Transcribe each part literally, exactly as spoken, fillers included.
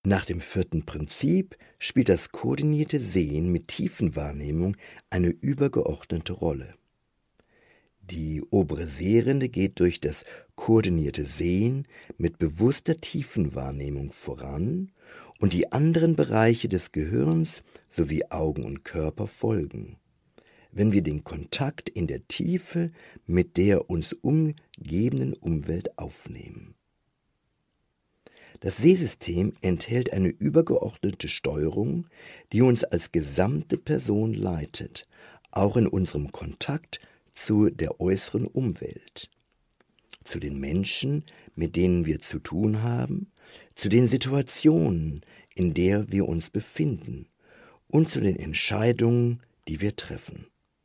Nach dem vierten Prinzip spielt das koordinierte Sehen mit Tiefenwahrnehmung eine übergeordnete Rolle. Die obere Sehende geht durch das koordinierte Sehen mit bewusster Tiefenwahrnehmung voran und die anderen Bereiche des Gehirns sowie Augen und Körper folgen, wenn wir den Kontakt in der Tiefe mit der uns umgebenden Umwelt aufnehmen. Das Sehsystem enthält eine übergeordnete Steuerung, die uns als gesamte Person leitet, auch in unserem Kontakt zu der äußeren Umwelt, zu den Menschen, mit denen wir zu tun haben, zu den Situationen, in der wir uns befinden und zu den Entscheidungen, die wir treffen.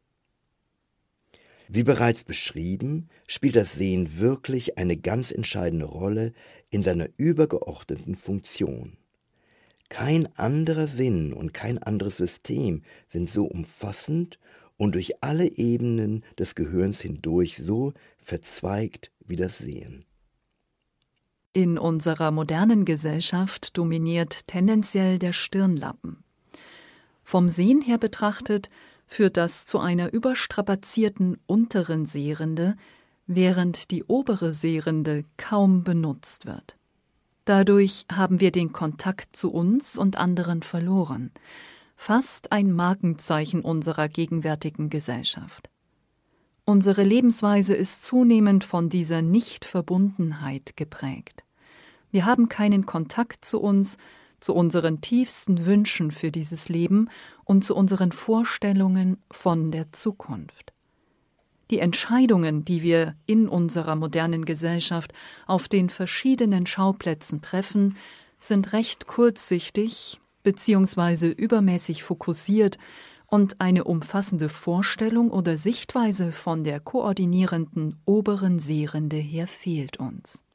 Wie bereits beschrieben, spielt das Sehen wirklich eine ganz entscheidende Rolle in seiner übergeordneten Funktion. Kein anderer Sinn und kein anderes System sind so umfassend und durch alle Ebenen des Gehirns hindurch so verzweigt wie das Sehen. In unserer modernen Gesellschaft dominiert tendenziell der Stirnlappen. Vom Sehen her betrachtet führt das zu einer überstrapazierten unteren Sehrinde, während die obere Sehrinde kaum benutzt wird. Dadurch haben wir den Kontakt zu uns und anderen verloren, fast ein Markenzeichen unserer gegenwärtigen Gesellschaft. Unsere Lebensweise ist zunehmend von dieser Nichtverbundenheit geprägt. Wir haben keinen Kontakt zu uns, zu unseren tiefsten Wünschen für dieses Leben und zu unseren Vorstellungen von der Zukunft. Die Entscheidungen, die wir in unserer modernen Gesellschaft auf den verschiedenen Schauplätzen treffen, sind recht kurzsichtig bzw. übermäßig fokussiert und eine umfassende Vorstellung oder Sichtweise von der koordinierenden oberen Sehrinde her fehlt uns.